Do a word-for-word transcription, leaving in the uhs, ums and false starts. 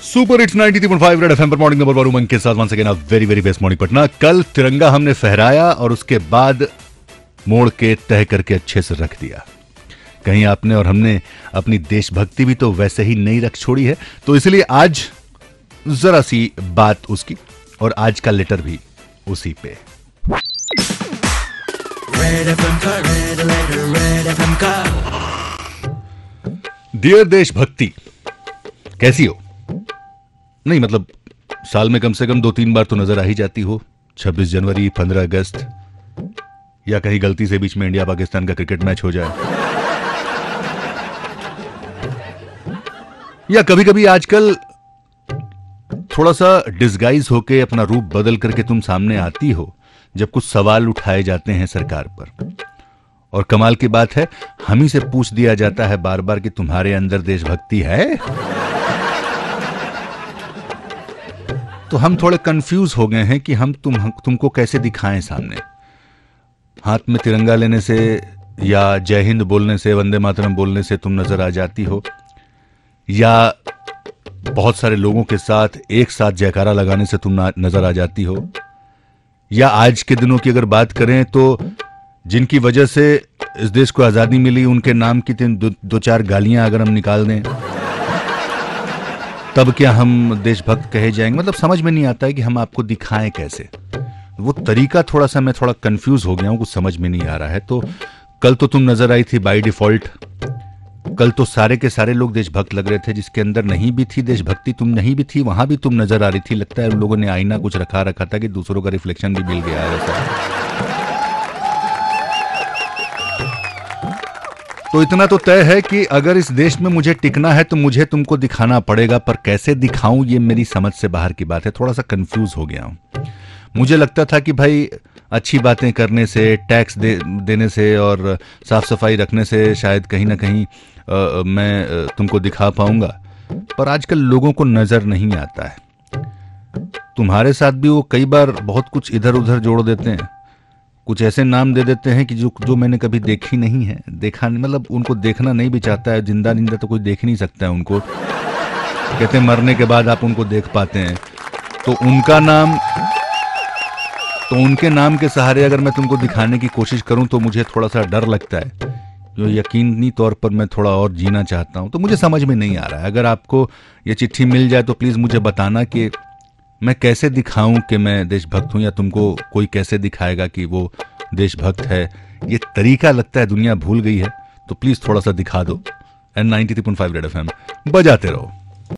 Super hits ninety three point five red FM पर morning number one Umang के साथ once again a very very best morning Patna. कल तिरंगा हमने फहराया और उसके बाद मोड़ के तय करके अच्छे से रख दिया। कहीं आपने और हमने अपनी देशभक्ति भी तो वैसे ही नहीं रख छोड़ी है, तो इसलिए आज जरा सी बात उसकी और आज का लेटर भी उसी पे। रेड एफएम का रेड लेटर, रेड एफएम का। डियर देशभक्ति, कैसी हो? नहीं मतलब साल में कम से कम दो तीन बार तो नजर आ ही जाती हो। छब्बीस जनवरी, पंद्रह अगस्त, या कहीं गलती से बीच में इंडिया पाकिस्तान का क्रिकेट मैच हो जाए, या कभी कभी आजकल थोड़ा सा डिस्गाइज होके अपना रूप बदल करके तुम सामने आती हो जब कुछ सवाल उठाए जाते हैं सरकार पर। और कमाल की बात है, हम ही से पूछ दिया जाता है बार बार कि तुम्हारे अंदर देशभक्ति है। तो हम थोड़े कंफ्यूज हो गए हैं कि हम तुम हम, तुमको कैसे दिखाएं सामने। हाथ में तिरंगा लेने से या जय हिंद बोलने से, वंदे मातरम बोलने से तुम नजर आ जाती हो, या बहुत सारे लोगों के साथ एक साथ जयकारा लगाने से तुम नजर आ जाती हो, या आज के दिनों की अगर बात करें तो जिनकी वजह से इस देश को आजादी मिली उनके नाम की दो, दो चार गालियां अगर हम निकाल दें तब क्या हम देशभक्त कहे जाएंगे? मतलब समझ में नहीं आता है कि हम आपको दिखाएं कैसे। वो तरीका थोड़ा सा मैं थोड़ा कंफ्यूज हो गया हूं, कुछ समझ में नहीं आ रहा है। तो कल तो तुम नजर आई थी बाय डिफॉल्ट। कल तो सारे के सारे लोग देशभक्त लग रहे थे, जिसके अंदर नहीं भी थी देशभक्ति, तुम नहीं भी थी, वहां भी तुम नजर आ रही थी। लगता है उन लोगों ने आईना कुछ रखा रखा था कि दूसरों का रिफ्लेक्शन भी मिल गया है। तो इतना तो तय है कि अगर इस देश में मुझे टिकना है तो मुझे तुमको दिखाना पड़ेगा, पर कैसे दिखाऊं ये मेरी समझ से बाहर की बात है। थोड़ा सा कंफ्यूज हो गया हूं। मुझे लगता था कि भाई अच्छी बातें करने से, टैक्स दे, देने से और साफ सफाई रखने से शायद कहीं ना कहीं आ, मैं तुमको दिखा पाऊंगा, पर आजकल लोगों को नजर नहीं आता है। तुम्हारे साथ भी वो कई बार बहुत कुछ इधर उधर जोड़ देते हैं, कुछ ऐसे नाम दे देते हैं कि जो जो मैंने कभी देखी नहीं है, देखा नहीं, मतलब उनको देखना नहीं भी चाहता है। जिंदा जिंदा तो कोई देख नहीं सकता है उनको। कहते हैं मरने के बाद आप उनको देख पाते हैं। तो उनका नाम, तो उनके नाम के सहारे अगर मैं तुमको दिखाने की कोशिश करूं तो मुझे थोड़ा सा डर लगता है, जो यकीनी तौर पर मैं थोड़ा और जीना चाहता हूं। तो मुझे समझ में नहीं आ रहा है। अगर आपको ये चिट्ठी मिल जाए तो प्लीज मुझे बताना कि मैं कैसे दिखाऊं कि मैं देशभक्त हूं, या तुमको कोई कैसे दिखाएगा कि वो देशभक्त है। ये तरीका लगता है दुनिया भूल गई है, तो प्लीज थोड़ा सा दिखा दो। And ninety three point five red FM बजाते रहो।